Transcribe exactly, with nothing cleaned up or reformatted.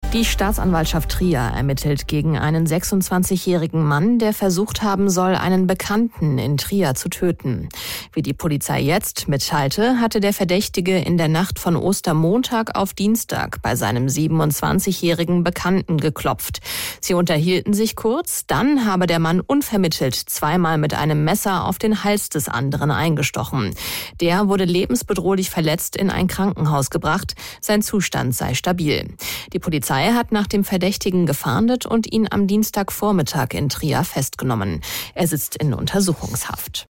Die Staatsanwaltschaft Trier ermittelt gegen einen sechsundzwanzigjährigen Mann, der versucht haben soll, einen Bekannten in Trier zu töten. Wie die Polizei jetzt mitteilte, hatte der Verdächtige in der Nacht von Ostermontag auf Dienstag bei seinem siebenundzwanzigjährigen Bekannten geklopft. Sie unterhielten sich kurz, dann habe der Mann unvermittelt zweimal mit einem Messer auf den Hals des anderen eingestochen. Der wurde lebensbedrohlich verletzt in ein Krankenhaus gebracht, sein Zustand sei stabil. Die Polizei hat nach dem Verdächtigen gefahndet und ihn am Dienstagvormittag in Trier festgenommen. Er sitzt in Untersuchungshaft.